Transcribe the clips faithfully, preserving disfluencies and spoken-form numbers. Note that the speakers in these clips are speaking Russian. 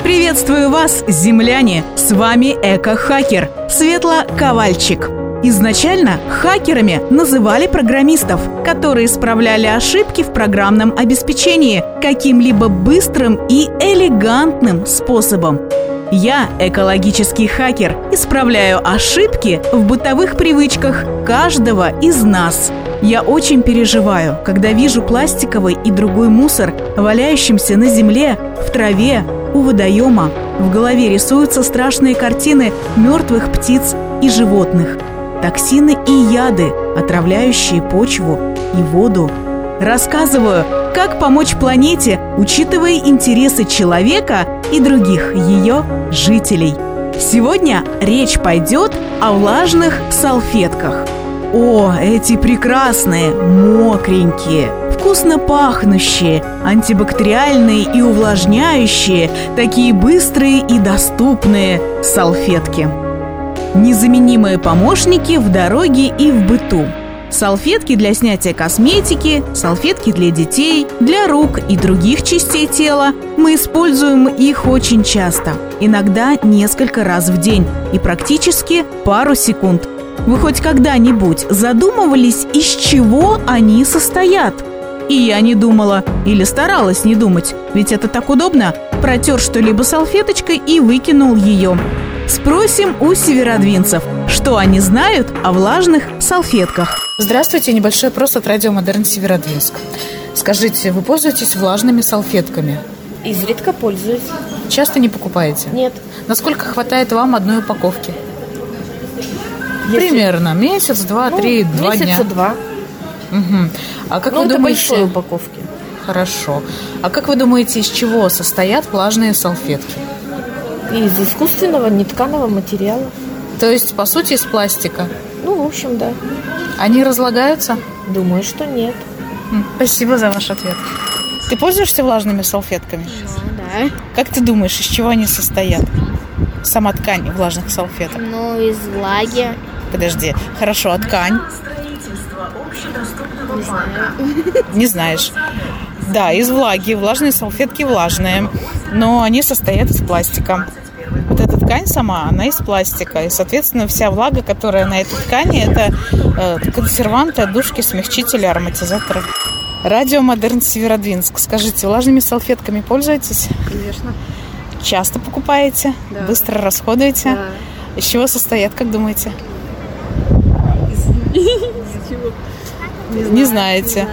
Приветствую вас, земляне! С вами Эко-хакер Светла Ковальчик. Изначально хакерами называли программистов, которые исправляли ошибки в программном обеспечении каким-либо быстрым и элегантным способом. Я, экологический хакер, исправляю ошибки в бытовых привычках каждого из нас. Я очень переживаю, когда вижу пластиковый и другой мусор, валяющимся на земле, в траве, у водоема. В голове рисуются страшные картины мертвых птиц и животных. Токсины и яды, отравляющие почву и воду. Рассказываю, как помочь планете, учитывая интересы человека и других ее жителей. Сегодня речь пойдет о влажных салфетках. О, эти прекрасные, мокренькие, вкусно пахнущие, антибактериальные и увлажняющие, такие быстрые и доступные салфетки. Незаменимые помощники в дороге и в быту. Салфетки для снятия косметики, салфетки для детей, для рук и других частей тела. Мы используем их очень часто, иногда несколько раз в день и практически пару секунд. Вы хоть когда-нибудь задумывались, из чего они состоят? И я не думала, или старалась не думать, ведь это так удобно. Протер что-либо салфеточкой и выкинул ее. Спросим у северодвинцев, что они знают о влажных салфетках. Здравствуйте, небольшой опрос от радио Модерн Северодвинск. Скажите, вы пользуетесь влажными салфетками? Изредка пользуюсь. Часто не покупаете? Нет. Насколько хватает вам одной упаковки? Если... Примерно месяц, два, ну, три, два дня. Месяца два. Угу. А как ну, вы это думаете? Большой упаковки. Хорошо. А как вы думаете, из чего состоят влажные салфетки? Из искусственного нетканого материала. То есть, по сути, из пластика? Ну, в общем, да. Они разлагаются? Думаю, что нет. Спасибо за ваш ответ. Ты пользуешься влажными салфетками? Ну, да. Как ты думаешь, из чего они состоят? Сама ткань влажных салфеток. Ну, из влаги. Подожди. Хорошо, а ткань? Не знаю. Не знаешь. Да, из влаги. Влажные салфетки влажные, но они состоят из пластика. Вот эта ткань сама, она из пластика. И, соответственно, вся влага, которая на этой ткани, это э, консерванты, отдушки, смягчители, ароматизаторы. Радио Модерн Северодвинск. Скажите, влажными салфетками пользуетесь? Конечно. Часто покупаете? Да. Быстро расходуете? Да. Из чего состоят, как думаете? Из чего? Не, не знаете.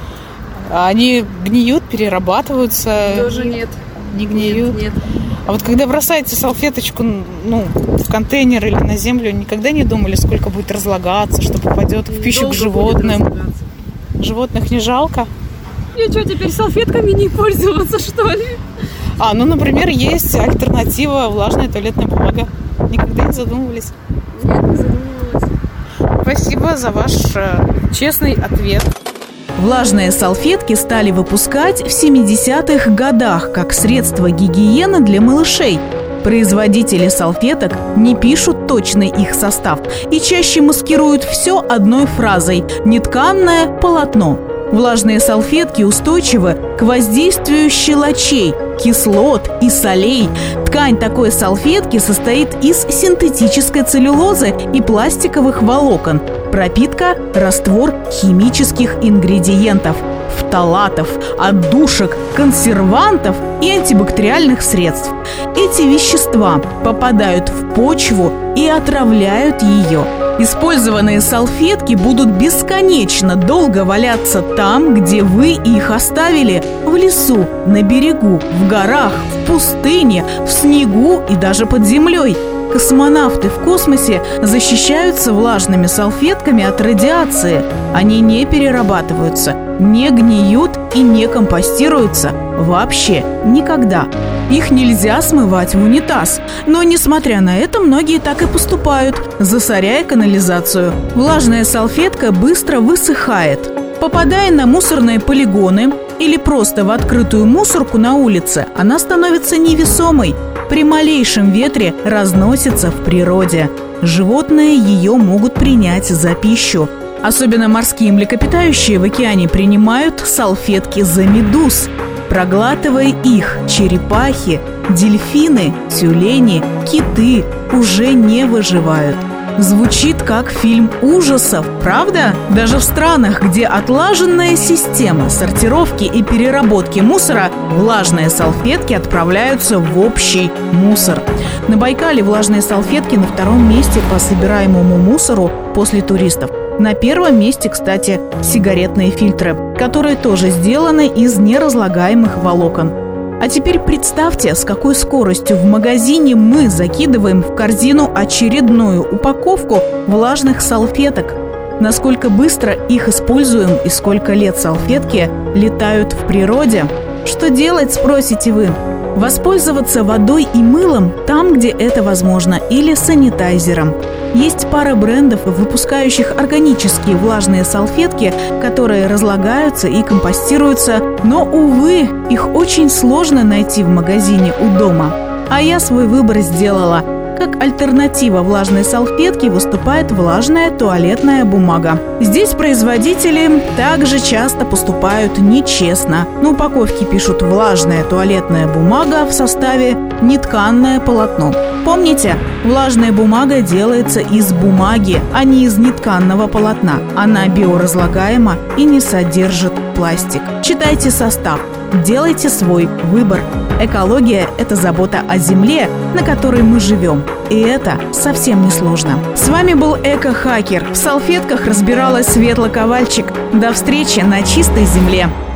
Не Они гниют, перерабатываются? Тоже нет. Не гниют? Нет, нет. А вот когда бросаете салфеточку, ну, в контейнер или на землю, никогда не думали, сколько будет разлагаться, что попадет в пищу Долго к животным? Животных не жалко? И что, теперь салфетками не пользоваться, что ли? А, ну, например, есть альтернатива влажная туалетная бумага. Никогда не задумывались? Нет, не задумывалась. Спасибо за ваш э, честный ответ. Влажные салфетки стали выпускать в семидесятых годах как средство гигиены для малышей. Производители салфеток не пишут точный их состав и чаще маскируют все одной фразой «нетканное полотно». Влажные салфетки устойчивы к воздействию щелочей, кислот и солей. Ткань такой салфетки состоит из синтетической целлюлозы и пластиковых волокон. Пропитка – раствор химических ингредиентов, фталатов, отдушек, консервантов и антибактериальных средств. Эти вещества попадают в почву и отравляют ее. Использованные салфетки будут бесконечно долго валяться там, где вы их оставили – в лесу, на берегу, в горах, в пустыне, в снегу и даже под землей. Космонавты в космосе защищаются влажными салфетками от радиации. Они не перерабатываются, не гниют и не компостируются вообще никогда. Их нельзя смывать в унитаз. Но, несмотря на это, многие так и поступают, засоряя канализацию. Влажная салфетка быстро высыхает. Попадая на мусорные полигоны или просто в открытую мусорку на улице, она становится невесомой. При малейшем ветре разносится в природе. Животные ее могут принять за пищу. Особенно морские млекопитающие в океане принимают салфетки за медуз. проглатывая их, черепахи, дельфины, тюлени, киты уже не выживают. Звучит как фильм ужасов, правда? Даже в странах, где отлаженная система сортировки и переработки мусора, влажные салфетки отправляются в общий мусор. На Байкале влажные салфетки на втором месте по собираемому мусору после туристов. На первом месте, кстати, сигаретные фильтры, которые тоже сделаны из неразлагаемых волокон. А теперь представьте, с какой скоростью в магазине мы закидываем в корзину очередную упаковку влажных салфеток. Насколько быстро их используем и сколько лет салфетки летают в природе. Что делать, спросите вы? Воспользоваться водой и мылом там, где это возможно, или санитайзером. Есть пара брендов, выпускающих органические влажные салфетки, которые разлагаются и компостируются, но, увы, их очень сложно найти в магазине у дома. А я свой выбор сделала. Как альтернатива влажной салфетке выступает влажная туалетная бумага. Здесь производители также часто поступают нечестно. На упаковке пишут «влажная туалетная бумага» в составе «нетканное полотно». Помните, влажная бумага делается из бумаги, а не из нетканного полотна. Она биоразлагаема и не содержит пластик. Читайте состав. Делайте свой выбор. Экология – это забота о земле, на которой мы живем. И это совсем не сложно. С вами был Эко-хакер. В салфетках разбиралась Светла Ковальчик. До встречи на чистой земле.